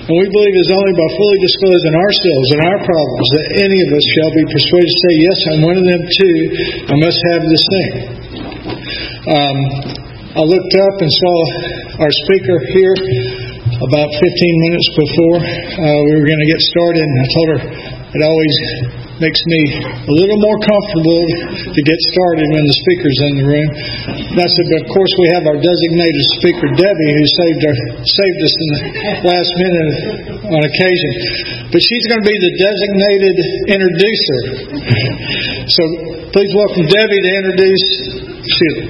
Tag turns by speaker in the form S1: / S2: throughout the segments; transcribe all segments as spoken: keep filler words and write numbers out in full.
S1: And we believe it is only by fully disclosing ourselves and our problems that any of us shall be persuaded to say, yes, I'm one of them too. I must have this thing. Um, I looked up and saw our speaker here about fifteen minutes before uh, we were going to get started, and I told her it always makes me a little more comfortable to get started when the speaker's in the room. And I said, but of course we have our designated speaker, Debbie, who saved our, saved us in the last minute on occasion. But she's going to be the designated introducer. So please welcome Debbie to introduce Sheila.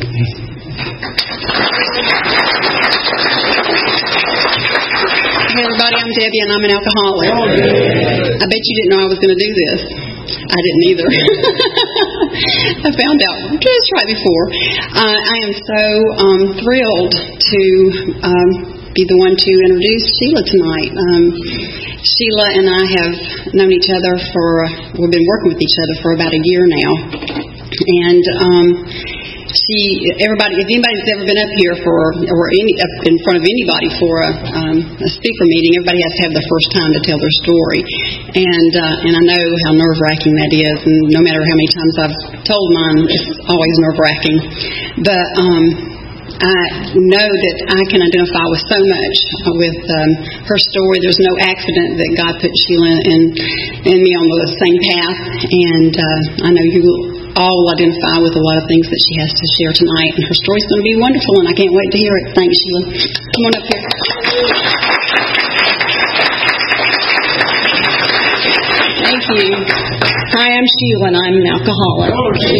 S2: Hey everybody, I'm Debbie and I'm an alcoholic. I bet you didn't know I was going to do this. I didn't either. I found out just right before. Uh, I am so um, thrilled to um, be the one to introduce Sheila tonight. Um, Sheila and I have known each other for, we've been working with each other for about a year now. And um, she, everybody, if anybody's ever been up here for, or any, up in front of anybody for a, um, a speaker meeting, everybody has to have the first time to tell their story. And uh, and I know how nerve-wracking that is, and no matter how many times I've told mine, it's always nerve-wracking. But um, I know that I can identify with so much with um, her story. There's no accident that God put Sheila and, and me on the same path, and uh, I know you will all will identify with a lot of things that she has to share tonight, and her story's going to be wonderful, and I can't wait to hear it. Thanks, Sheila. Come on up here. Thank you. Hi, I'm Sheila, and I'm an alcoholic.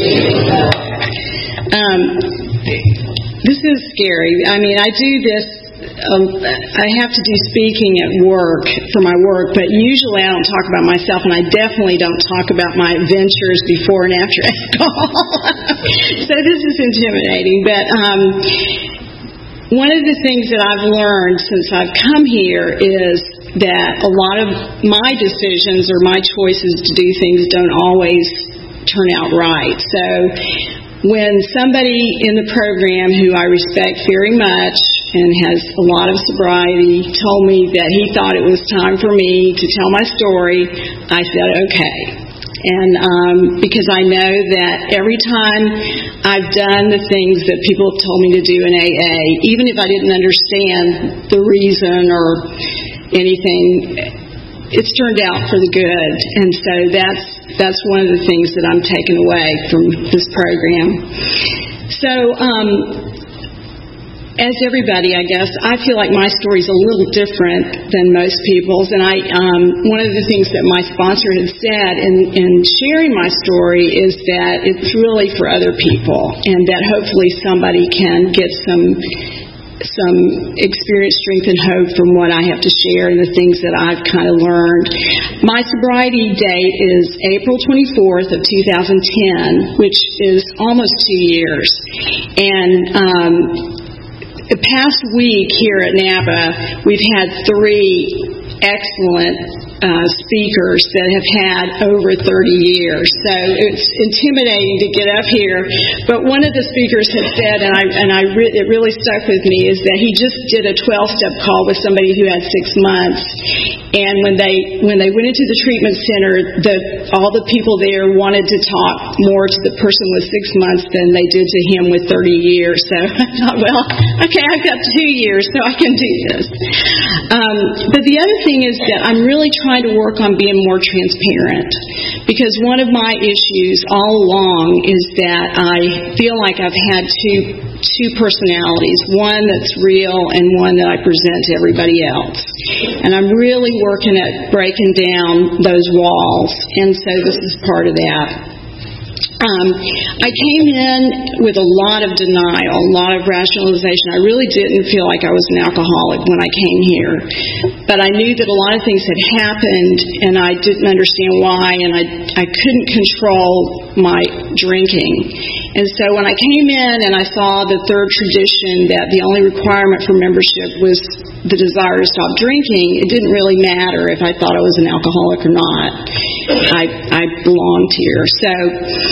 S2: Um, this is scary. I mean, I do this. Um, I have to do speaking at work for my work, but usually I don't talk about myself, and I definitely don't talk about my adventures before and after alcohol. So this is intimidating. But um, one of the things that I've learned since I've come here is that a lot of my decisions or my choices to do things don't always turn out right. So when somebody in the program who I respect very much and has a lot of sobriety told me that he thought it was time for me to tell my story, I said, okay. And um, because I know that every time I've done the things that people have told me to do in A A, even if I didn't understand the reason or anything, it's turned out for the good. And so that's that's one of the things that I'm taking away from this program. So, um, as everybody, I guess, I feel like my story is a little different than most people's. And I, um, one of the things that my sponsor had said in, in sharing my story is that it's really for other people, and that hopefully somebody can get some some experience, strength, and hope from what I have to share and the things that I've kind of learned. My sobriety date is April twenty-fourth of two thousand ten, which is almost two years. And um, the past week here at NABA, we've had three excellent uh, speakers that have had over thirty years. So it's intimidating to get up here. But one of the speakers had said, and I and I re- it really stuck with me, is that he just did a twelve-step call with somebody who had six months. And when they when they went into the treatment center, the all the people there wanted to talk more to the person with six months than they did to him with thirty years. So I thought, well, okay, I've got two years, so I can do this. Um, but the other thing is that I'm really trying to work on being more transparent, because one of my issues all along is that I feel like I've had two two personalities, one that's real and one that I present to everybody else. And I'm really working at breaking down those walls, and so this is part of that. Um, I came in with a lot of denial, a lot of rationalization. I really didn't feel like I was an alcoholic when I came here. But I knew that a lot of things had happened, and I didn't understand why, and I, I couldn't control my drinking. And so when I came in and I saw the third tradition that the only requirement for membership was the desire to stop drinking, it didn't really matter if I thought I was an alcoholic or not. I, I belonged here. So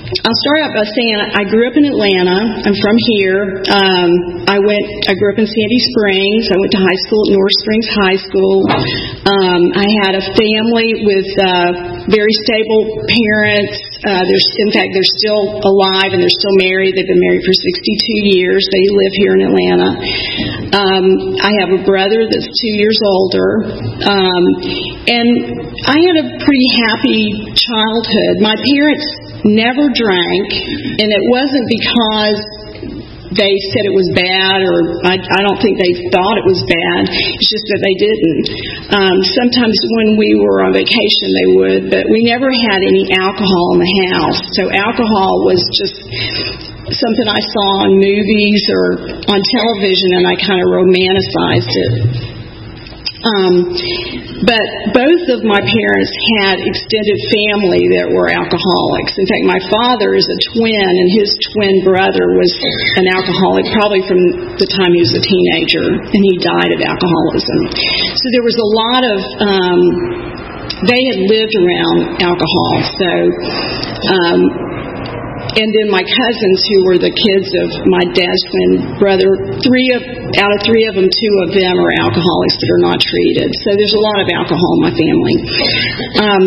S2: I'll start out by saying I grew up in Atlanta. I'm from here. Um, I went. I grew up in Sandy Springs. I went to high school at North Springs High School. Um, I had a family with uh, very stable parents. Uh, there's, in fact, they're still alive and they're still married. They've been married for sixty-two years. They live here in Atlanta. Um, I have a brother that's two years older. Um, and I had a pretty happy childhood. My parents never drank, and it wasn't because they said it was bad, or I, I don't think they thought it was bad. It's just that they didn't. Um, sometimes when we were on vacation, they would, but we never had any alcohol in the house. So alcohol was just something I saw on movies or on television, and I kind of romanticized it. Um, but both of my parents had extended family that were alcoholics. In fact, my father is a twin, and his twin brother was an alcoholic probably from the time he was a teenager, and he died of alcoholism. So there was a lot of, um, they had lived around alcohol. So, um, and then my cousins, who were the kids of my dad's twin brother, three of out of three of them, two of them are alcoholics that are not treated. So there's a lot of alcohol in my family. Um,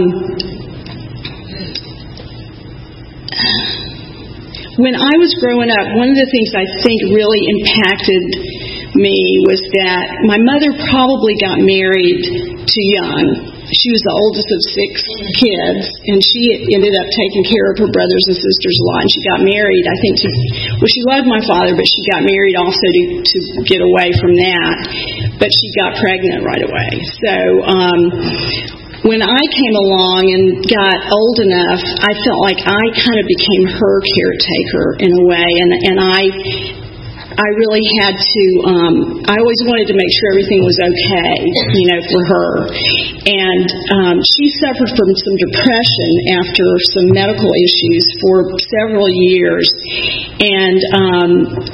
S2: when I was growing up, one of the things I think really impacted me was that my mother probably got married too young. She was the oldest of six kids, and she ended up taking care of her brothers and sisters a lot. And she got married, I think, to, well, she loved my father, but she got married also to, to get away from that. But she got pregnant right away. So um, when I came along and got old enough, I felt like I kind of became her caretaker in a way, and, and I... I really had to, um, I always wanted to make sure everything was okay, you know, for her. And um, she suffered from some depression after some medical issues for several years. And um,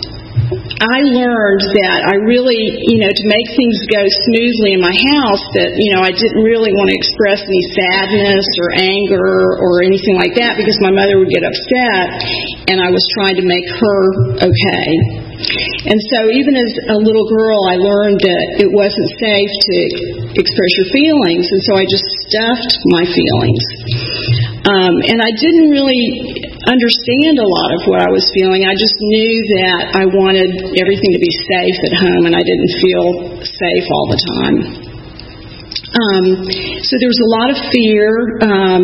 S2: I learned that I really, you know, to make things go smoothly in my house, that, you know, I didn't really want to express any sadness or anger or anything like that, because my mother would get upset, and I was trying to make her okay. And so even as a little girl, I learned that it wasn't safe to express your feelings, and so I just stuffed my feelings. Um, and I didn't really understand a lot of what I was feeling. I just knew that I wanted everything to be safe at home, and I didn't feel safe all the time. Um, so there was a lot of fear. Um,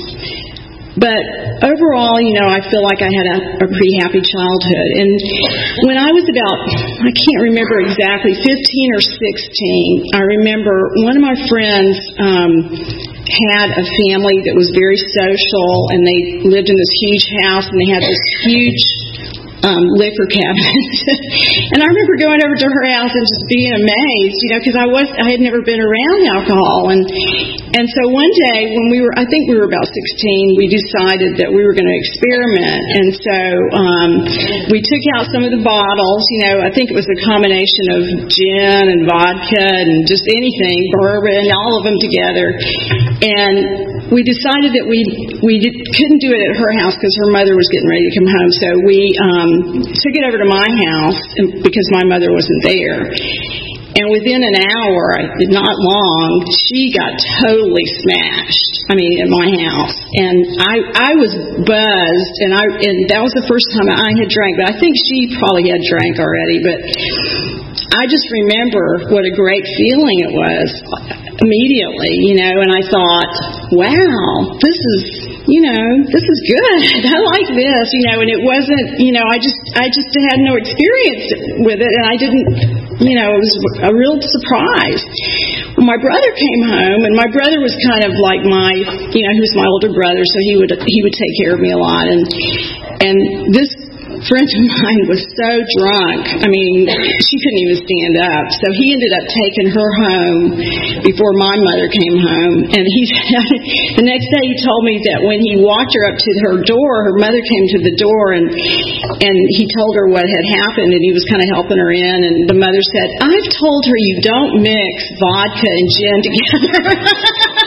S2: But overall, you know, I feel like I had a, a pretty happy childhood. And when I was about, I can't remember exactly, fifteen or sixteen, I remember one of my friends um, had a family that was very social, and they lived in this huge house, and they had this huge um, liquor cabinet. And I remember going over to her house and just being amazed, you know, because I was I had never been around alcohol. And and so one day when we were, I think we were about sixteen, we decided that we were going to experiment. And so um, we took out some of the bottles. You know, I think it was a combination of gin and vodka and just anything, bourbon, all of them together. And we decided that we we did, couldn't do it at her house because her mother was getting ready to come home. So we um, took it over to my house because my mother wasn't there. And within an hour, not long, she got totally smashed. I mean, at my house. And I I was buzzed, and I and that was the first time I had drank. But I think she probably had drank already. But I just remember what a great feeling it was immediately, you know. And I thought, wow, this is, you know, this is good. I like this, you know. And it wasn't, you know, I just I just had no experience with it, and I didn't, you know, it was a real surprise. Well, my brother came home, and my brother was kind of like my, you know, he was my older brother, so he would he would take care of me a lot. And and this friend of mine was so drunk, I mean, she couldn't even stand up. So he ended up taking her home before my mother came home. And he the next day he told me that when he walked her up to her door, her mother came to the door, and and he told her what had happened, and he was kind of helping her in. And the mother said, "I've told her you don't mix vodka and gin together."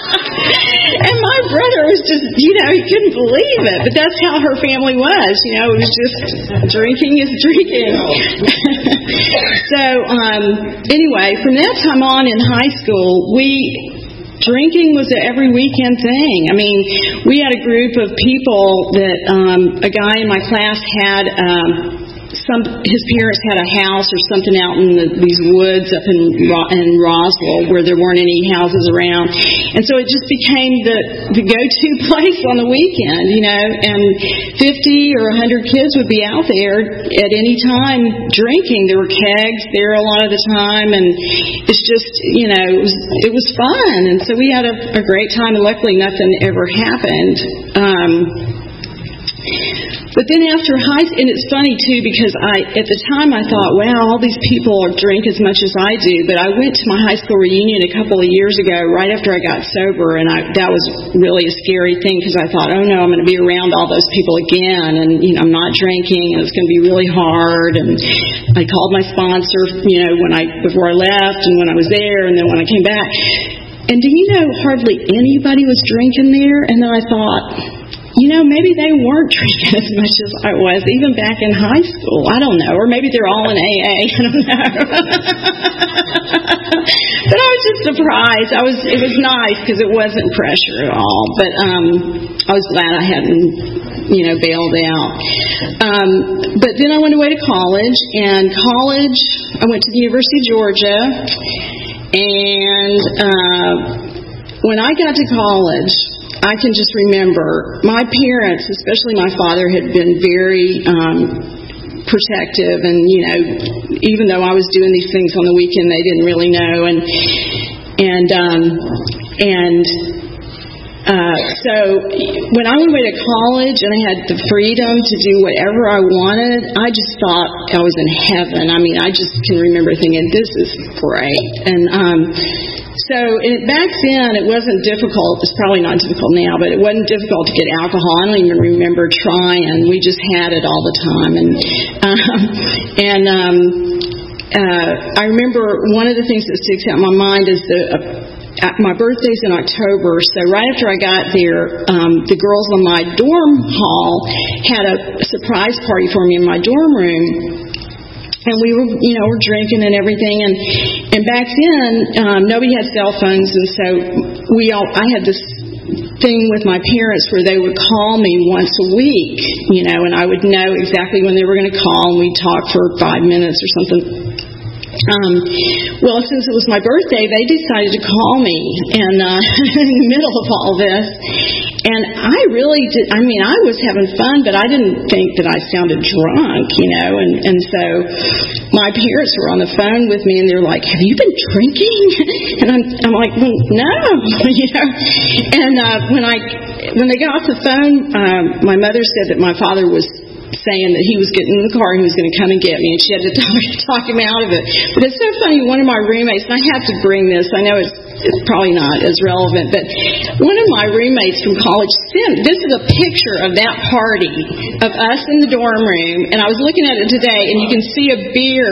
S2: And my brother was just, you know, he couldn't believe it. But that's how her family was. You know, it was just drinking is drinking. So, um, anyway, from that time on in high school, we... drinking was an every weekend thing. I mean, we had a group of people that um, a guy in my class had. Um, some his parents had a house or something out in the, these woods up in in Roswell where there weren't any houses around, and so it just became the the go-to place on the weekend, you know. And fifty or a hundred kids would be out there at any time drinking. There were kegs there a lot of the time, and it's just, you know, it was it was fun, and so we had a, a great time. And luckily, nothing ever happened. Um, But then after high school, and it's funny too, because I, at the time I thought, wow, all these people drink as much as I do. But I went to my high school reunion a couple of years ago, right after I got sober, and I, that was really a scary thing because I thought, oh no, I'm going to be around all those people again, and you know, I'm not drinking, and it's going to be really hard. And I called my sponsor, you know, when I before I left, and when I was there, and then when I came back. And do you know, hardly anybody was drinking there. And then I thought, you know, maybe they weren't drinking as much as I was, even back in high school. I don't know. Or maybe they're all in A A. I don't know. But I was just surprised. I was. It was nice because it wasn't pressure at all. But um, I was glad I hadn't, you know, bailed out. Um, but then I went away to college. And college, I went to the University of Georgia. And uh, when I got to college, I can just remember my parents, especially my father, had been very um, protective, and you know, even though I was doing these things on the weekend, they didn't really know, and and um, and uh, so when I went away to college and I had the freedom to do whatever I wanted, I just thought I was in heaven. I mean, I just can remember thinking, this is great, and um, So it, back then, it wasn't difficult. It's probably not difficult now, but it wasn't difficult to get alcohol. I don't even remember trying. We just had it all the time. And um, and um, uh, I remember one of the things that sticks out in my mind is the uh, my birthday's in October. So right after I got there, um, the girls on my dorm hall had a surprise party for me in my dorm room. And we were, you know, we're drinking and everything, and and back then um, nobody had cell phones, and so we all. I had this thing with my parents where they would call me once a week, you know, and I would know exactly when they were going to call, and we'd talk for five minutes or something. Um, well, since it was my birthday, they decided to call me, and uh, in the middle of all this. And I really did, I mean, I was having fun, but I didn't think that I sounded drunk, you know, and, and so my parents were on the phone with me, and they're like, have you been drinking? And I'm, I'm like, well, no, you know. And uh, when I, when they got off the phone, um, my mother said that my father was saying that he was getting in the car and he was going to come and get me, and she had to talk, talk him out of it. But it's so funny, one of my roommates, and I have to bring this, I know it's, it's probably not as relevant, but one of my roommates from college sent, this is a picture of that party, of us in the dorm room, and I was looking at it today, and you can see a beer.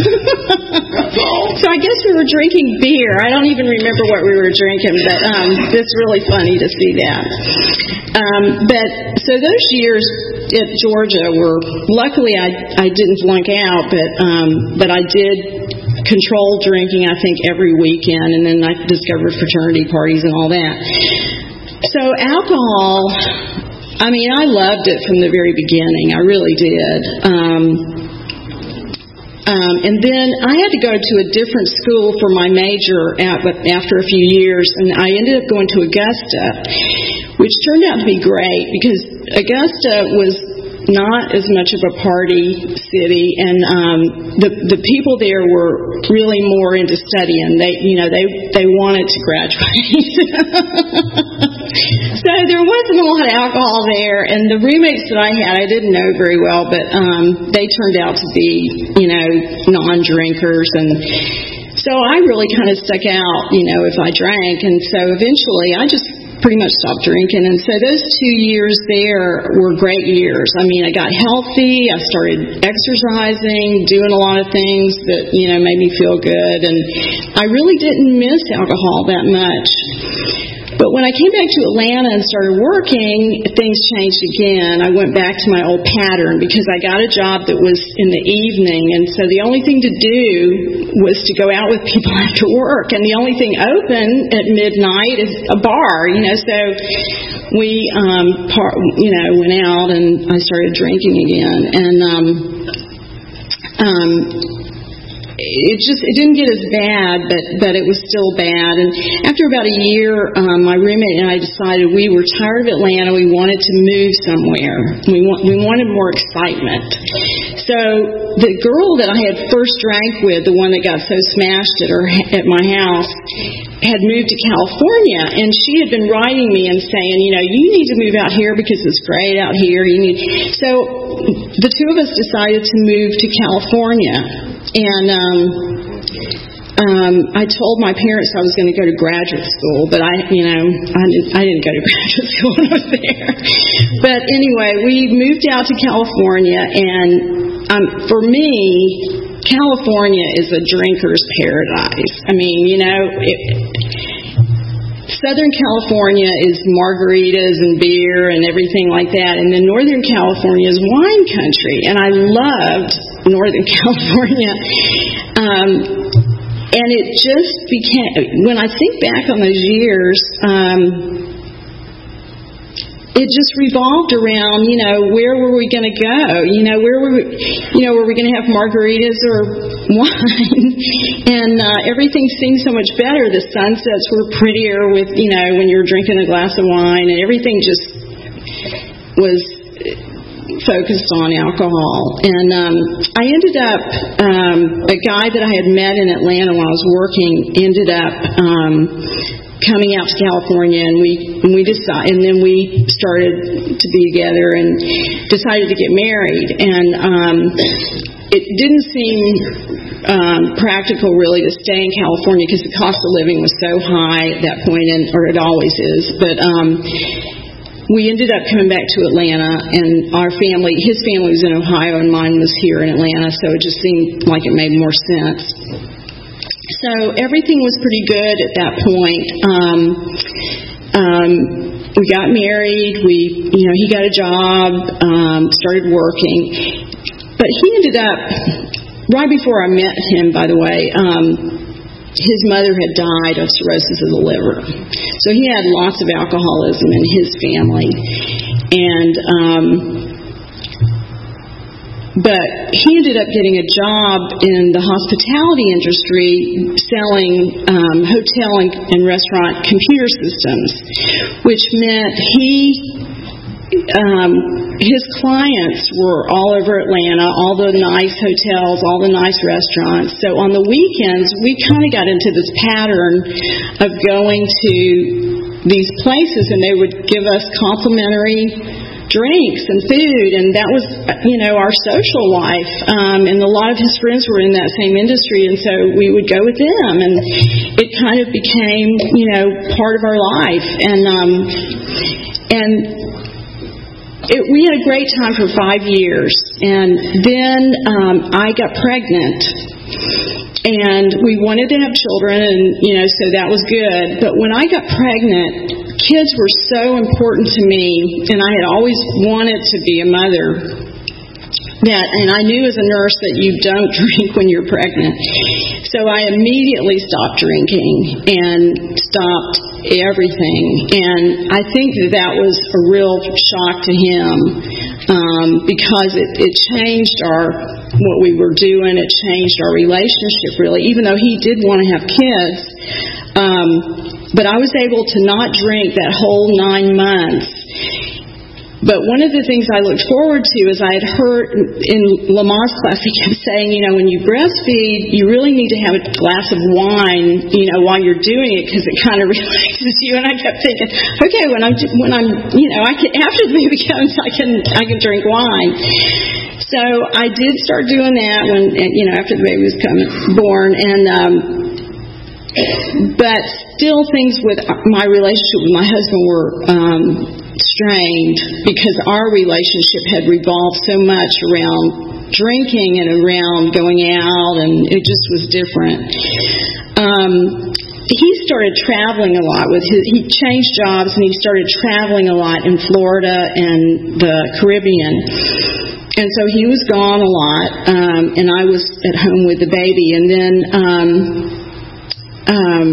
S2: So I guess we were drinking beer. I don't even remember what we were drinking, but um, it's really funny to see that. Um, but so those years at Georgia were, luckily I I didn't flunk out, but um, but I did control drinking, I think, every weekend, and then I discovered fraternity parties and all that. So alcohol, I mean, I loved it from the very beginning. I really did. Um, um, and then I had to go to a different school for my major at, after a few years, and I ended up going to Augusta, which turned out to be great because Augusta was not as much of a party city, and um, the the people there were really more into studying. They, you know, they they wanted to graduate. So there wasn't a lot of alcohol there, and the roommates that I had, I didn't know very well, but um, they turned out to be, you know, non-drinkers, and so I really kind of stuck out, you know, if I drank, and so eventually I just pretty much stopped drinking. And so those two years there were great years. I mean, I got healthy, I started exercising, doing a lot of things that, you know, made me feel good, and I really didn't miss alcohol that much. But when I came back to Atlanta and started working, things changed again. I went back to my old pattern because I got a job that was in the evening, and so the only thing to do was to go out with people after work, and the only thing open at midnight is a bar, you know, so we, um, par- you know, went out and I started drinking again, and, um, um, it just, it didn't get as bad, but, but it was still bad. And after about a year, um, my roommate and I decided we were tired of Atlanta. We wanted to move somewhere. We want, we wanted more excitement. So the girl that I had first drank with, the one that got so smashed at her, at my house, had moved to California, and she had been writing me and saying, you know, you need to move out here because it's great out here. You need. So the two of us decided to move to California, and um, um, I told my parents I was going to go to graduate school, but I, you know, I didn't, I didn't go to graduate school when I was there. But anyway, we moved out to California, and um, for me, California is a drinker's paradise. I mean, you know, it, Southern California is margaritas and beer and everything like that, and then Northern California is wine country, and I loved Northern California. Um, and it just became, when I think back on those years, um, it just revolved around, you know, where were we going to go? You know, where were we, you know, were we going to have margaritas or wine? And uh, everything seemed so much better. The sunsets were prettier with, you know, when you were drinking a glass of wine, and everything just was focused on alcohol. And um, I ended up, um, a guy that I had met in Atlanta when I was working ended up um, coming out to California, and we and we decided, and then we started to be together and decided to get married. And um, it didn't seem um, practical really to stay in California because the cost of living was so high at that point, and or it always is. But um, we ended up coming back to Atlanta, and our family, his family was in Ohio, and mine was here in Atlanta, so it just seemed like it made more sense. So everything was pretty good at that point. Um, um, we got married. We, you know, he got a job, um, started working. But he ended up, right before I met him, by the way, um, his mother had died of cirrhosis of the liver. So he had lots of alcoholism in his family. And, um, But he ended up getting a job in the hospitality industry selling um, hotel and, and restaurant computer systems, which meant he, um, his clients were all over Atlanta, all the nice hotels, all the nice restaurants. So on the weekends, we kind of got into this pattern of going to these places, and they would give us complimentary drinks and food, and that was, you know, our social life. Um, and a lot of his friends were in that same industry, and so we would go with them, and it kind of became, you know, part of our life. And um, and it, we had a great time for five years, and then um, I got pregnant. And we wanted to have children, and, you know, so that was good. But when I got pregnant, kids were so important to me, and I had always wanted to be a mother. That, and I knew as a nurse that you don't drink when you're pregnant. So I immediately stopped drinking and stopped everything. And I think that that was a real shock to him, um, because it, it changed our what we were doing. It changed our relationship, really, even though he did want to have kids. Um, but I was able to not drink that whole nine months. But one of the things I looked forward to is I had heard in Lama's class, he kept saying, you know, when you breastfeed, you really need to have a glass of wine, you know, while you're doing it, because it kind of relaxes you. And I kept thinking, okay, when I'm, when I'm, you know, I can, after the baby comes, I can, I can drink wine. So I did start doing that when, you know, after the baby was coming, born, and um, but still, things with my relationship with my husband were um, strained because our relationship had revolved so much around drinking and around going out, and it just was different. Um, he started traveling a lot. With his, he changed jobs and he started traveling a lot in Florida and the Caribbean. And so he was gone a lot, um, and I was at home with the baby. And then um, um,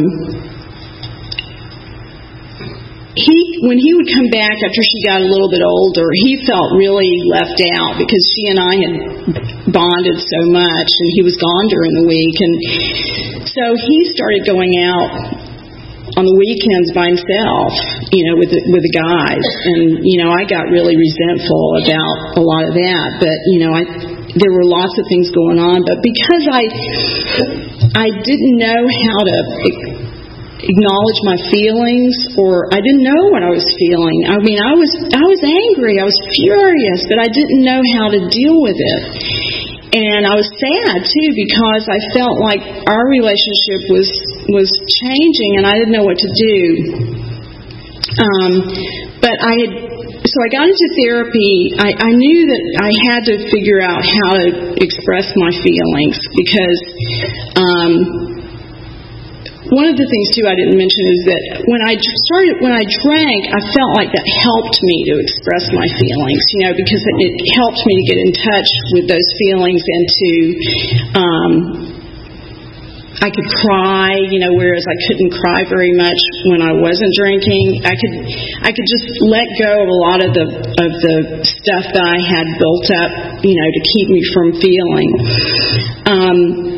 S2: he, when he would come back after she got a little bit older, he felt really left out because she and I had bonded so much, and he was gone during the week. And so he started going out on the weekends by himself, you know, with the, with the guys. And, you know, I got really resentful about a lot of that. But, you know, I there were lots of things going on. But because I I didn't know how to acknowledge my feelings, or I didn't know what I was feeling. I mean, I was I was angry. I was furious, but I didn't know how to deal with it. And I was sad, too, because I felt like our relationship was was changing, and I didn't know what to do. Um, but I had, so I got into therapy. I, I knew that I had to figure out how to express my feelings because um, one of the things, too, I didn't mention is that when I started, when I drank, I felt like that helped me to express my feelings, you know, because it, it helped me to get in touch with those feelings and to, um, I could cry, you know, whereas I couldn't cry very much when I wasn't drinking. I could, I could just let go of a lot of the of the stuff that I had built up, you know, to keep me from feeling. Um,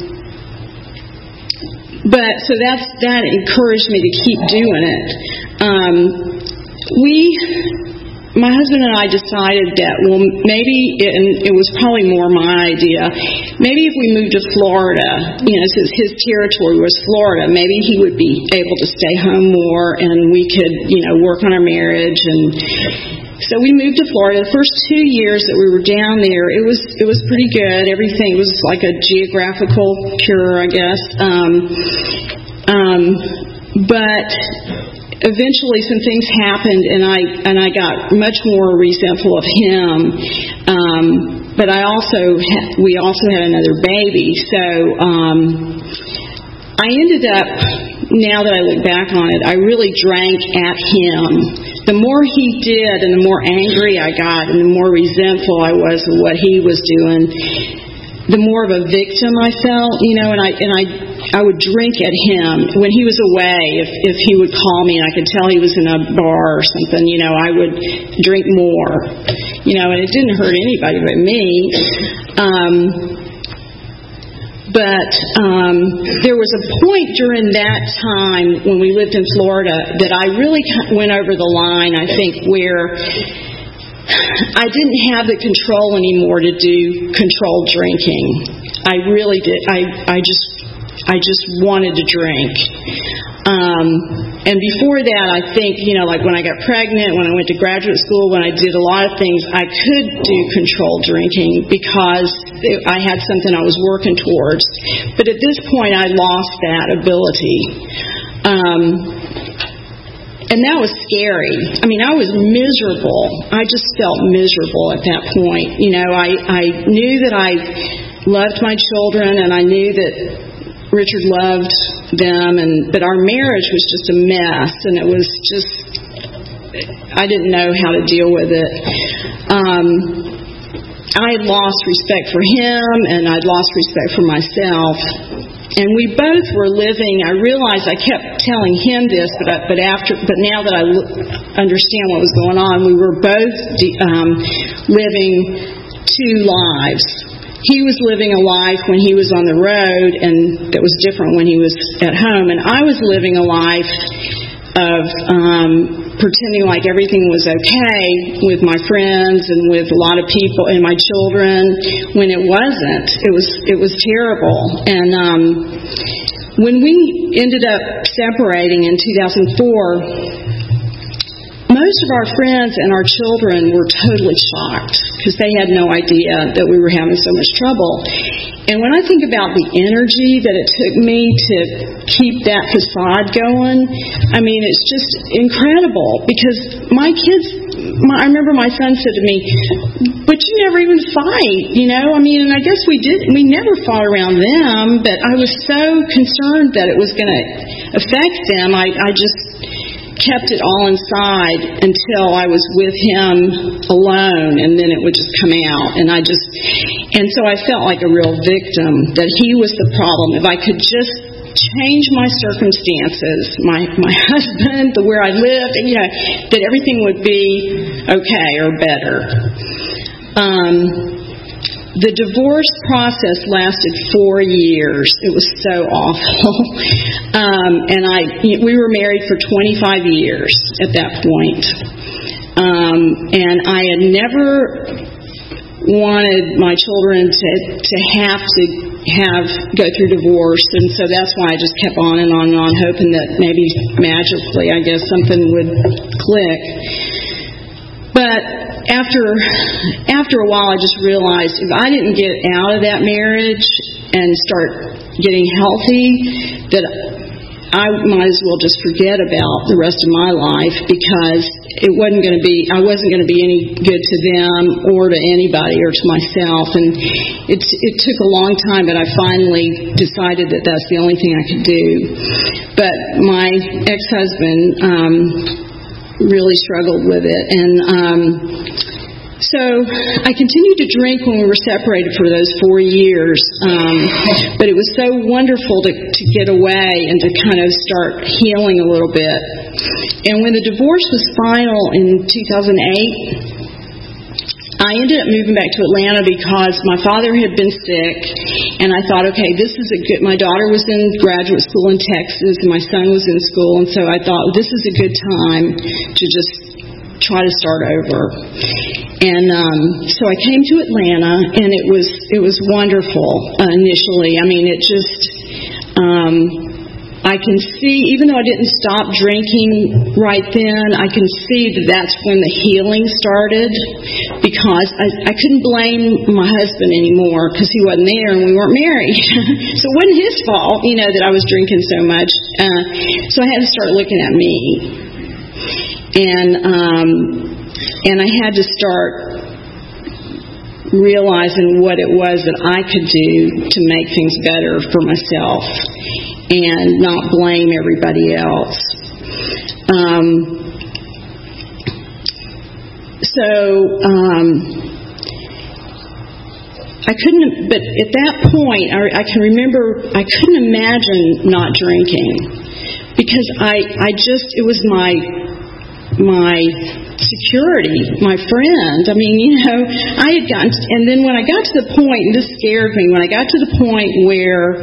S2: But so that's that encouraged me to keep doing it. Um, we, my husband and I decided that, well, maybe, it, and it was probably more my idea, maybe if we moved to Florida, you know, since his territory was Florida, maybe he would be able to stay home more and we could, you know, work on our marriage. And so we moved to Florida. The first two years that we were down there, it was it was pretty good. Everything was like a geographical cure, I guess. Um, um, but eventually, some things happened, and I and I got much more resentful of him. Um, but I also ha- we also had another baby, so um, I ended up. Now that I look back on it, I really drank at him. The more he did and the more angry I got and the more resentful I was of what he was doing, the more of a victim I felt, you know, and I and I I would drink at him. When he was away, if, if he would call me and I could tell he was in a bar or something, you know, I would drink more. You know, and it didn't hurt anybody but me. Um But um, there was a point during that time when we lived in Florida that I really went over the line, I think, where I didn't have the control anymore to do controlled drinking. I really did. I, I just I just wanted to drink. Um, and before that, I think, you know, like when I got pregnant, when I went to graduate school, when I did a lot of things, I could do controlled drinking because it, I had something I was working towards. But at this point, I lost that ability. Um, and that was scary. I mean, I was miserable. I just felt miserable at that point. You know, I, I knew that I loved my children, and I knew that Richard loved them, and but our marriage was just a mess, and it was just, I didn't know how to deal with it. Um, I had lost respect for him, and I'd lost respect for myself. And we both were living, I realized I kept telling him this, but I, but after, but now that I l- understand what was going on, we were both de- um, living two lives. He was living a life when he was on the road, and that was different when he was at home. And I was living a life of um, pretending like everything was okay with my friends and with a lot of people and my children, when it wasn't. It was it was terrible. And um, when we ended up separating in two thousand four, most of our friends and our children were totally shocked because they had no idea that we were having so much trouble. And when I think about the energy that it took me to keep that facade going, I mean, it's just incredible because my kids my, I remember my son said to me, "But you never even fight, you know? I mean, and I guess we did. We never fought around them, but I was so concerned that it was going to affect them. I, I just kept it all inside until I was with him alone, and then it would just come out. And I just, and so I felt like a real victim, that he was the problem. If I could just change my circumstances, my my husband, the where I lived, and, you know, that everything would be okay or better." Um, The divorce process lasted four years. It was so awful. Um, and I, we were married for twenty-five years at that point. Um, and I had never wanted my children to to have to have go through divorce, and so that's why I just kept on and on and on, hoping that maybe magically, I guess, something would click. But after after a while, I just realized if I didn't get out of that marriage and start getting healthy, that I might as well just forget about the rest of my life, because it wasn't going to be I wasn't going to be any good to them or to anybody or to myself. And it it took a long time, but I finally decided that that's the only thing I could do. But my ex-husband um, really struggled with it, and um, so I continued to drink when we were separated for those four years. Um, but it was so wonderful to, to get away and to kind of start healing a little bit. And when the divorce was final in two thousand eight, I ended up moving back to Atlanta because my father had been sick, and I thought, okay, this is a good, my daughter was in graduate school in Texas, and my son was in school, and so I thought, this is a good time to just try to start over. And um, so I came to Atlanta, and it was it was wonderful uh, initially. I mean, it just, um, I can see, even though I didn't stop drinking right then, I can see that that's when the healing started, because I, I couldn't blame my husband anymore because he wasn't there and we weren't married. So it wasn't his fault, you know, that I was drinking so much. Uh, so I had to start looking at me. And um, and I had to start realizing what it was that I could do to make things better for myself and not blame everybody else. Um, so um, I couldn't, but at that point, I, I can remember I couldn't imagine not drinking, because I, I just, it was my my security, my friend. I mean, you know, I had gotten, and then when I got to the point, and this scared me, when I got to the point where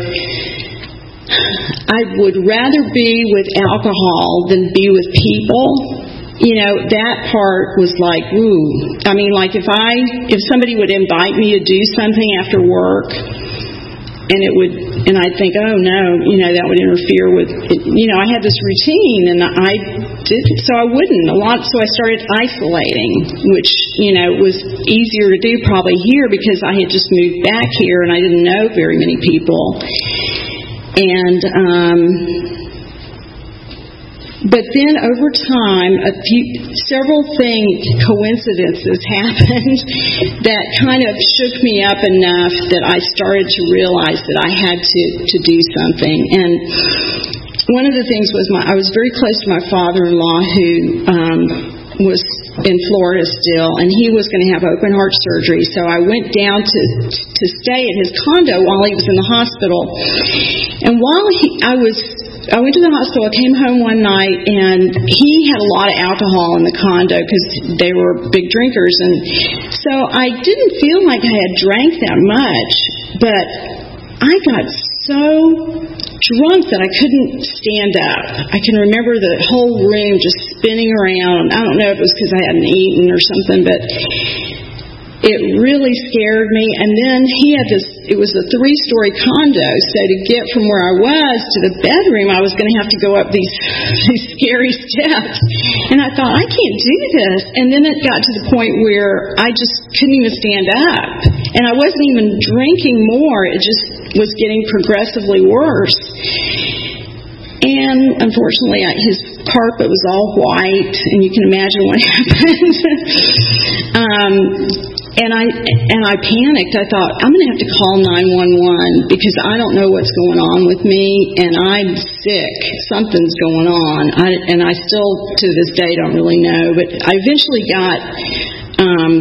S2: I would rather be with alcohol than be with people, you know, that part was like, ooh. I mean, like if I, if somebody would invite me to do something after work, and it would, and I'd think, oh no, you know, that would interfere with, you know, I had this routine, and I didn't, so I wouldn't a lot. So I started isolating, which, you know, was easier to do probably here because I had just moved back here and I didn't know very many people. And, um, but then over time, a few, several things, coincidences happened that kind of shook me up enough that I started to realize that I had to, to do something. And one of the things was my, I was very close to my father-in-law, who um, was in Florida still, and he was going to have open heart surgery. So I went down to to stay at his condo while he was in the hospital. And while he, I was I went to the hospital, I came home one night, and he had a lot of alcohol in the condo because they were big drinkers. And so I didn't feel like I had drank that much, but I got so drunk that I couldn't stand up. I can remember the whole room just spinning around. I don't know if it was because I hadn't eaten or something, but it really scared me. And then he had this, it was a three-story condo, so to get from where I was to the bedroom, I was going to have to go up these, these scary steps. And I thought, I can't do this. And then it got to the point where I just couldn't even stand up. And I wasn't even drinking more. It just was getting progressively worse. man, unfortunately, I, his carpet was all white, and you can imagine what happened. um, and I and I panicked. I thought, I'm going to have to call nine one one because I don't know what's going on with me, and I'm sick. Something's going on. I, and I still, to this day, don't really know. But I eventually got um,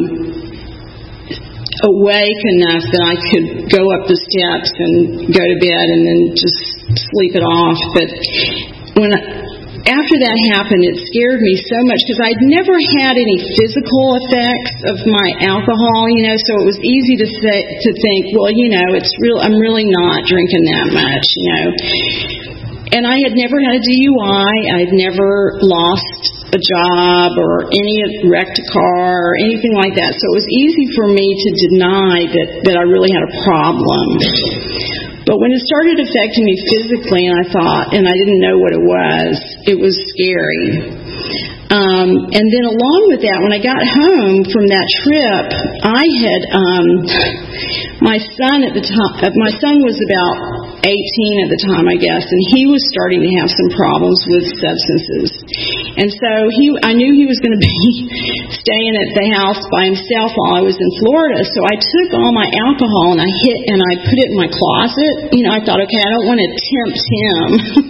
S2: awake enough that I could go up the steps and go to bed and then just sleep it off. But when I, after that happened, it scared me so much because I'd never had any physical effects of my alcohol, you know, so it was easy to say, to think, well, you know, it's real. I'm really not drinking that much, you know. And I had never had a D U I. I'd never lost a job or any wrecked a car or anything like that. So it was easy for me to deny that, that I really had a problem. But when it started affecting me physically, and I thought, and I didn't know what it was, it was scary. Um, and then along with that, when I got home from that trip, I had, um, my son at the time, my son was about eighteen at the time, I guess, and he was starting to have some problems with substances. And so he, I knew he was going to be staying at the house by himself while I was in Florida. So I took all my alcohol and I hit and I put it in my closet. You know, I thought, okay, I don't want to tempt him.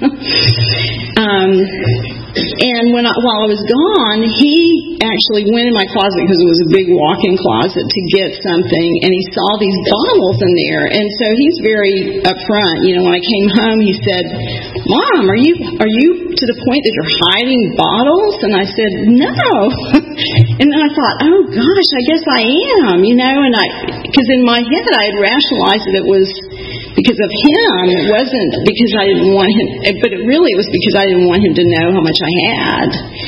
S2: um, and when I, while I was gone, he actually went in my closet because it was a big walk-in closet to get something, and he saw these bottles in there. And so he's very upfront. You know, when I came home, he said, "Mom, are you are you to the point that you're hiding bottles?" And I said, "No." And then I thought, "Oh gosh, I guess I am." You know, and I because in my head I had rationalized that it was because of him. It wasn't because I didn't want him, but it really was because I didn't want him to know how much I had.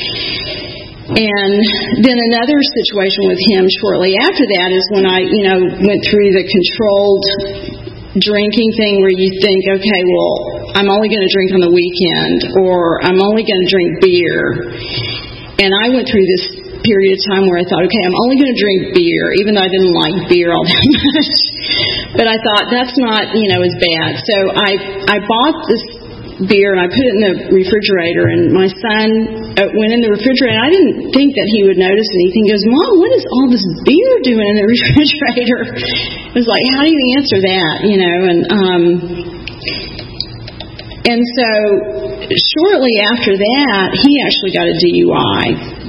S2: And then another situation with him shortly after that is when I, you know, went through the controlled drinking thing where you think, okay, well, I'm only going to drink on the weekend, or I'm only going to drink beer. And I went through this period of time where I thought, okay, I'm only going to drink beer, even though I didn't like beer all that much. But I thought, that's not, you know, as bad. So I I bought this beer and I put it in the refrigerator, and my son went in the refrigerator, and I didn't think that he would notice anything. He goes, "Mom, what is all this beer doing in the refrigerator?" I was like, how do you answer that, you know? And um, and so shortly after that, he actually got a D U I.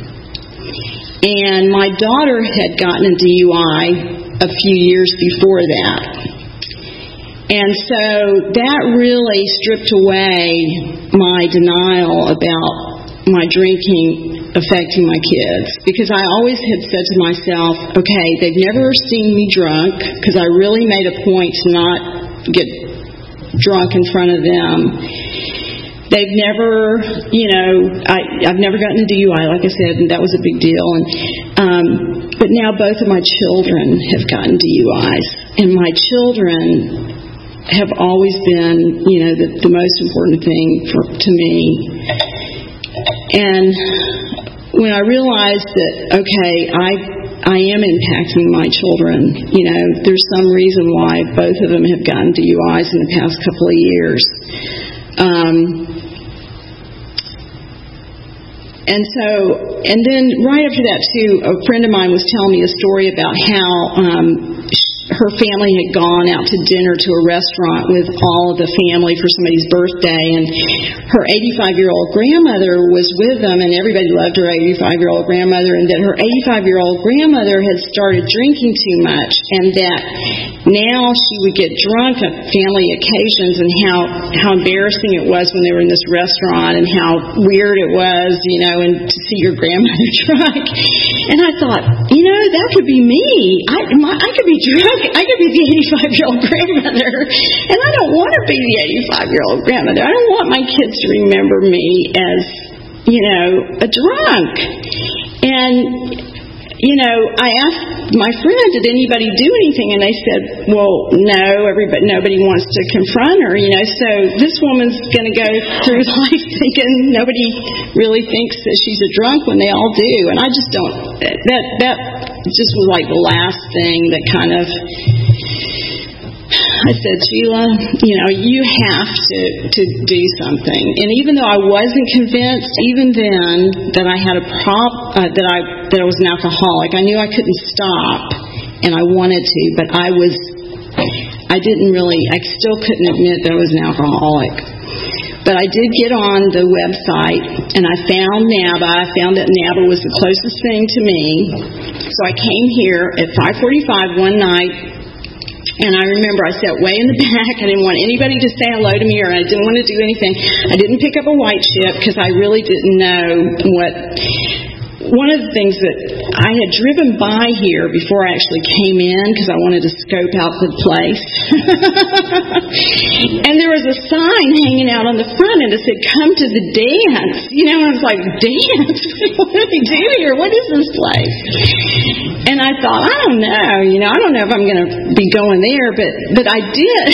S2: And my daughter had gotten a D U I a few years before that. And so that really stripped away my denial about my drinking affecting my kids. Because I always had said to myself, okay, they've never seen me drunk, because I really made a point to not get drunk in front of them. They've never, you know, I, I've never gotten a D U I, like I said, and that was a big deal. And um, but now both of my children have gotten D U Is, and my children have always been, you know, the, the most important thing for, to me. And when I realized that, okay, I I am impacting my children, you know, there's some reason why both of them have gotten D U Is in the past couple of years. Um, and so, and then right after that too, a friend of mine was telling me a story about how um, her family had gone out to dinner to a restaurant with all of the family for somebody's birthday, and her eighty-five-year-old grandmother was with them, and everybody loved her eighty-five-year-old grandmother, and that her eighty-five-year-old grandmother had started drinking too much, and that now she would get drunk at family occasions, and how, how embarrassing it was when they were in this restaurant, and how weird it was, you know, and to see your grandmother drunk. And I thought, you know, that could be me. I, my, I could be drunk. I could be the eighty-five-year-old grandmother, and I don't want to be the eighty-five-year-old grandmother. I don't want my kids to remember me as, you know, a drunk. And, you know, I asked my friend, did anybody do anything? And they said, well, no, everybody, nobody wants to confront her, you know. So this woman's going to go through life thinking nobody really thinks that she's a drunk when they all do. And I just don't, that, that just was like the last thing that kind of, I said, Sheila, you know, you have to, to do something. And even though I wasn't convinced, even then, that I had a prob, uh, that I that I was an alcoholic, I knew I couldn't stop, and I wanted to, but I was, I didn't really, I still couldn't admit that I was an alcoholic. But I did get on the website, and I found NABA. I found that NABA was the closest thing to me. So I came here at five forty-five one night, and I remember I sat way in the back. I didn't want anybody to say hello to me, or I didn't want to do anything. I didn't pick up a white chip because I really didn't know what... One of the things that I had driven by here before I actually came in because I wanted to scope out the place. And there was a sign hanging out on the front and it said, "Come to the dance." You know, and I was like, dance? What do we do here? What is this place? And I thought, I don't know. You know, I don't know if I'm going to be going there, but, but I did.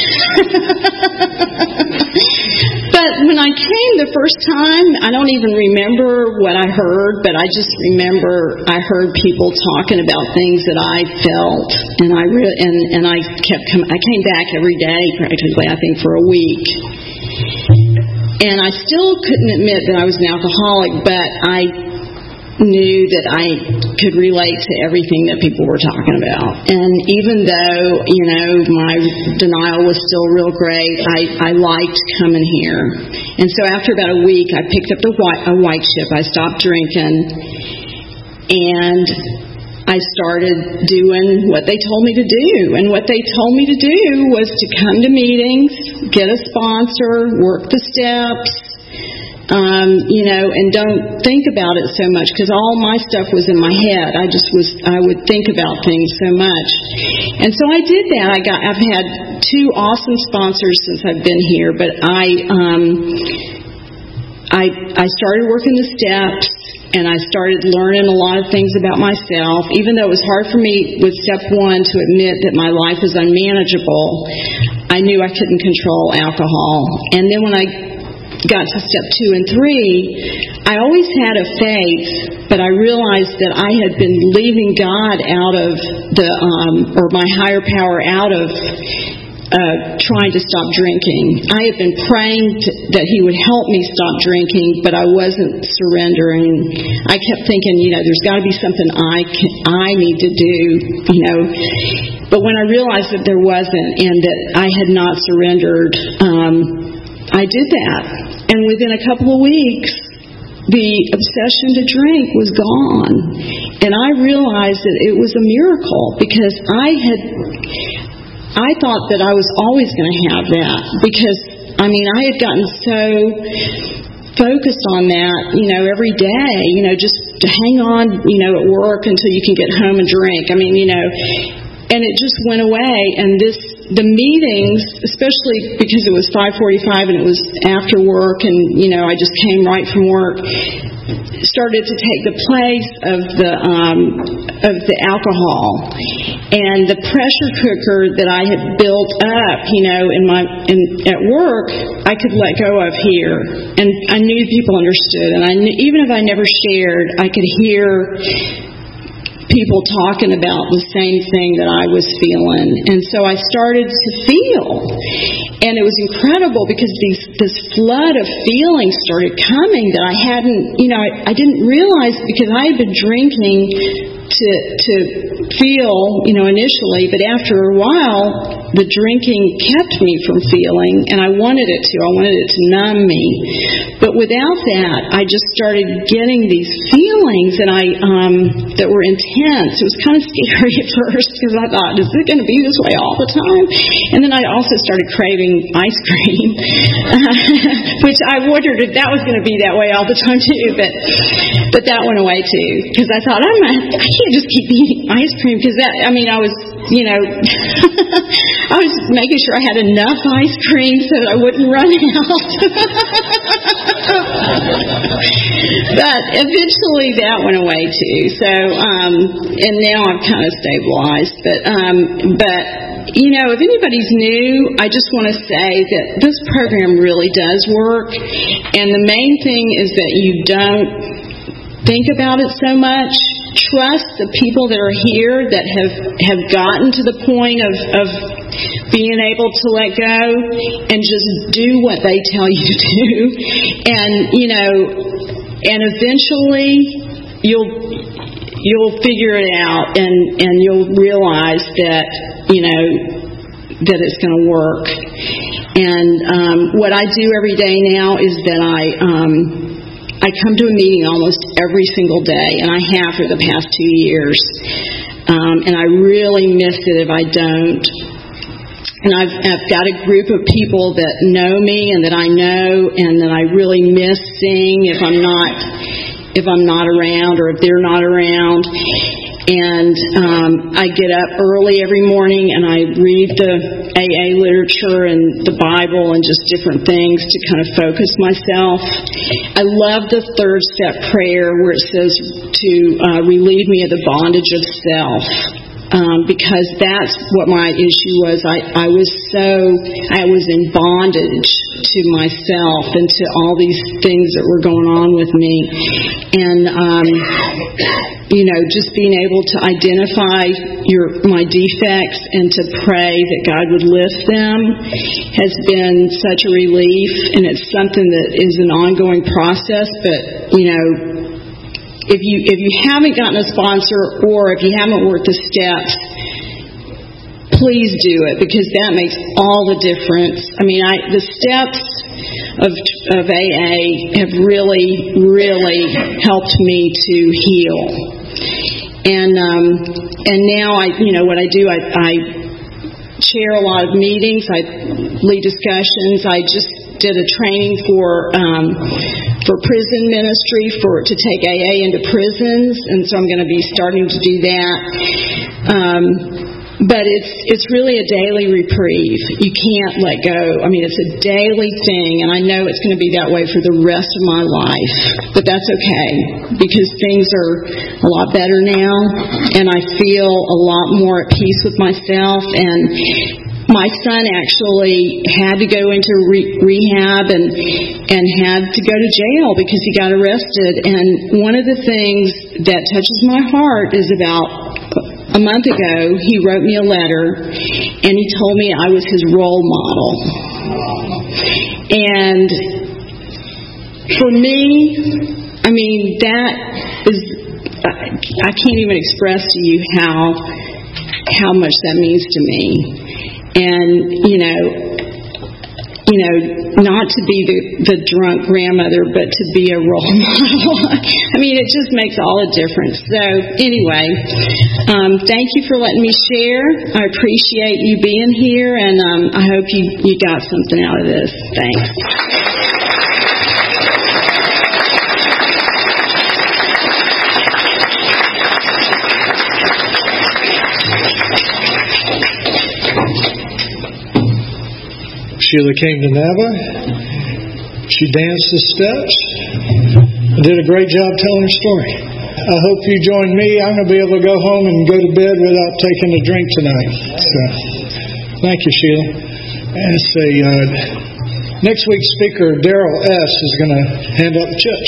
S2: But when I came the first time, I don't even remember what I heard, but I just remember I heard people talking about things that I felt, and I re- and and I kept com- I came back every day practically, I think, for a week. And I still couldn't admit that I was an alcoholic, but I knew that I could relate to everything that people were talking about. And even though, you know, my denial was still real great, I, I liked coming here. And so after about a week, I picked up the white, a white chip. I stopped drinking, and I started doing what they told me to do. And what they told me to do was to come to meetings, get a sponsor, work the steps, Um, you know, and don't think about it so much, because all my stuff was in my head. I just was, I would think about things so much. And so I did that. I got, I've had two awesome sponsors since I've been here, but I, um, I, I started working the steps, and I started learning a lot of things about myself. Even though it was hard for me with step one to admit that my life was unmanageable, I knew I couldn't control alcohol. And then when I got to step two and three, I always had a faith, but I realized that I had been leaving God out of the, um, or my higher power out of uh, trying to stop drinking. I had been praying to, that He would help me stop drinking, but I wasn't surrendering. I kept thinking, you know, there's got to be something I can, I need to do, you know. But when I realized that there wasn't, and that I had not surrendered, um, I did that. And within a couple of weeks, the obsession to drink was gone. And I realized that it was a miracle, because I had, I thought that I was always going to have that, because, I mean, I had gotten so focused on that, you know, every day, you know, just to hang on, you know, at work until you can get home and drink. I mean, you know, and it just went away. And this, the meetings, especially because it was five forty-five and it was after work, and, you know, I just came right from work, started to take the place of the um, of the alcohol. And the pressure cooker that I had built up, you know, in my in, at work, I could let go of here. And I knew people understood. And I knew, even if I never shared, I could hear people talking about the same thing that I was feeling. And so I started to feel. And it was incredible, because these, this flood of feelings started coming that I hadn't, you know, I, I didn't realize, because I had been drinking to to feel, you know, initially, but after a while, the drinking kept me from feeling, and I wanted it to. I wanted it to numb me. But without that, I just started getting these feelings, and I um, that were intense. It was kind of scary at first, because I thought, is it going to be this way all the time? And then I also started craving ice cream, which I wondered if that was going to be that way all the time too. But but that went away too, because I thought, I'm not, I can't just keep eating ice cream, because that, I mean, I was, you know, I was making sure I had enough ice cream so that I wouldn't run out. But eventually that went away too. So, um, and now I've kind of stabilized. But, um, but you know, if anybody's new, I just want to say that this program really does work. And the main thing is that you don't think about it so much. Trust the people that are here that have, have gotten to the point of, of being able to let go and just do what they tell you to do. And, you know, and eventually you'll you'll figure it out, and, and you'll realize that, you know, that it's going to work. And um, what I do every day now is that I um, I come to a meeting almost every single day, and I have for the past two years. Um, and I really miss it if I don't. And I've, I've got a group of people that know me and that I know and that I really miss seeing if I'm not if I'm not around or if they're not around. And um, I get up early every morning and I read the A A literature and the Bible and just different things to kind of focus myself. I love the third step prayer where it says to uh, relieve me of the bondage of self. Um, because that's what my issue was. I, I was so, I was in bondage to myself and to all these things that were going on with me. And, um, you know, just being able to identify your my defects and to pray that God would lift them has been such a relief. And it's something that is an ongoing process, but, you know, If you if you haven't gotten a sponsor or if you haven't worked the steps, please do it, because that makes all the difference. I mean, I, the steps of of A A have really, really helped me to heal. And um, and now I, you know, what I do, I, I chair a lot of meetings. I lead discussions. I just did a training for um, for prison ministry for to take A A into prisons, and so I'm going to be starting to do that. Um, but it's it's really a daily reprieve. You can't let go. I mean, it's a daily thing, and I know it's going to be that way for the rest of my life. But that's okay, because things are a lot better now, and I feel a lot more at peace with myself. And my son actually had to go into re- rehab and and had to go to jail because he got arrested. And one of the things that touches my heart is about a month ago, he wrote me a letter and he told me I was his role model. And for me, I mean, that is, I can't even express to you how how much that means to me. And, you know, you know, not to be the, the drunk grandmother, but to be a role model. I mean, it just makes all the difference. So, anyway, um, thank you for letting me share. I appreciate you being here, and um, I hope you, you got something out of this. Thanks.
S1: Sheila came to Nava. She danced the steps. Did a great job telling her story. I hope you join me. I'm going to be able to go home and go to bed without taking a drink tonight. So, thank you, Sheila. And say, uh, next week's speaker, Daryl S., is going to hand out the chips.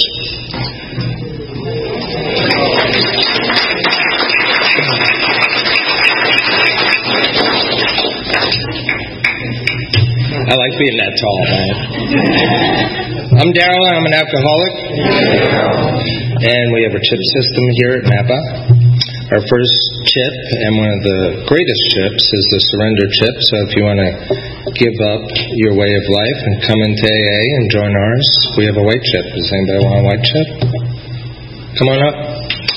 S3: I like being that tall, man. I'm Daryl. I'm an alcoholic. And we have a chip system here at Napa. Our first chip, and one of the greatest chips, is the surrender chip. So if you want to give up your way of life and come into A A and join ours, we have a white chip. Does anybody want a white chip? Come on up.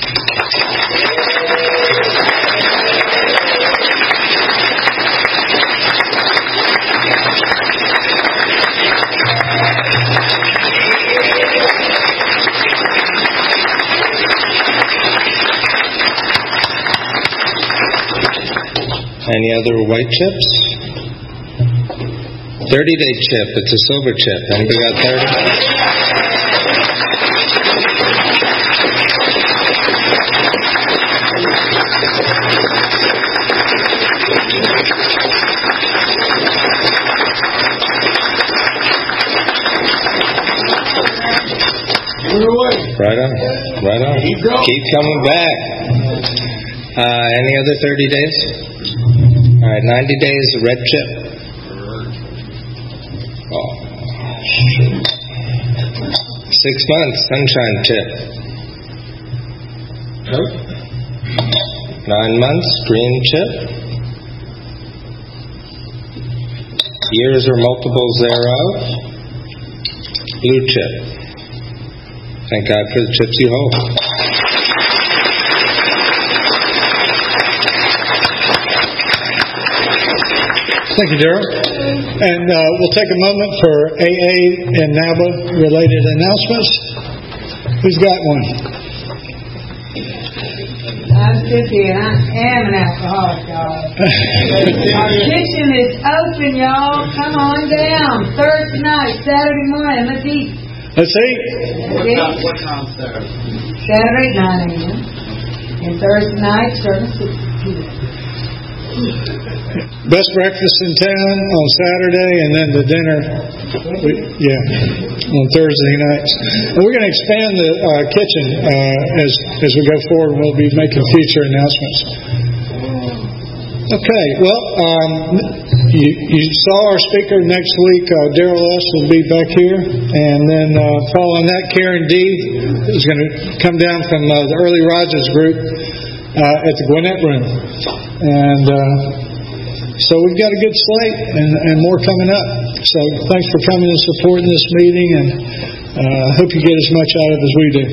S3: Any other white chips? thirty-day chip. It's a silver chip. Anybody got thirty? Right on. Right on. Keep coming back. Uh, any other thirty days? All right, ninety days of red chip. Oh, shoot. Six months, sunshine chip. Nope. Nine months, green chip. Years or multiples thereof, blue chip. Thank God for the chips you hold.
S1: Thank you, Daryl. And uh, we'll take a moment for A A and NABA related announcements. Who's got one?
S4: I'm fifty and I am an alcoholic, y'all. Our kitchen is open, y'all. Come on down. Thursday night, Saturday morning. Let's eat.
S1: Let's eat.
S4: Let's eat.
S5: What time Saturday?
S4: Saturday at nine a.m. And Thursday night, starting at six p.m.
S1: Best breakfast in town on Saturday, and then the dinner, yeah, on Thursday nights. And we're going to expand the uh, kitchen uh, as as we go forward. And we'll be making future announcements. Okay, well, um, you, you saw our speaker next week. Uh, Daryl S. will be back here, and then uh, following that, Karen D. is going to come down from uh, the Early Risers group uh, at the Gwinnett Room. And uh, so we've got a good slate and, and more coming up. So thanks for coming and supporting this meeting, and I uh, hope you get as much out of it as we do.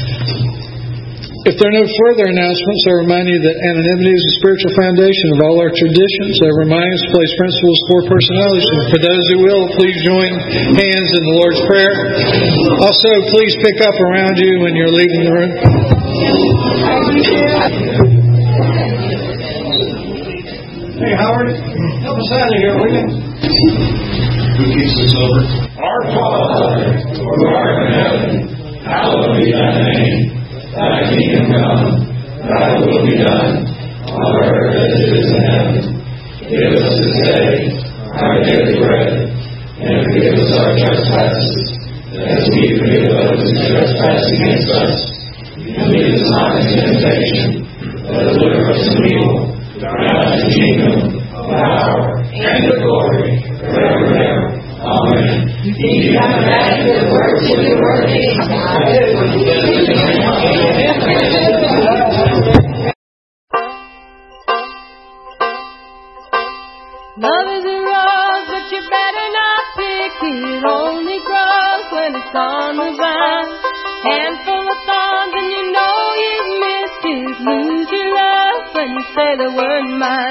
S1: If there are no further announcements, I remind you that anonymity is the spiritual foundation of all our traditions. I remind us to place principles for personalities. And for those who will, please join hands in the Lord's Prayer. Also, please pick up around you when you're leaving the room. Hey, Howard, help us out of here, will you?
S5: Who keeps us over?
S6: Our Father, who art in heaven, hallowed be thy name. Thy kingdom come, thy will be done, on earth as it is in heaven. Give us this day our daily bread, and forgive us our trespasses, as we forgive those who trespass against us. And lead us not into temptation, but deliver us from evil. God is the kingdom, power, and the glory, forever and ever. Amen.
S4: You come back to the work to the working.
S7: Love is a rose, but you better not pick it. It only grows when it's on the vine. Handful of thorns and you know you've missed it. Lose your love when you say the word mine.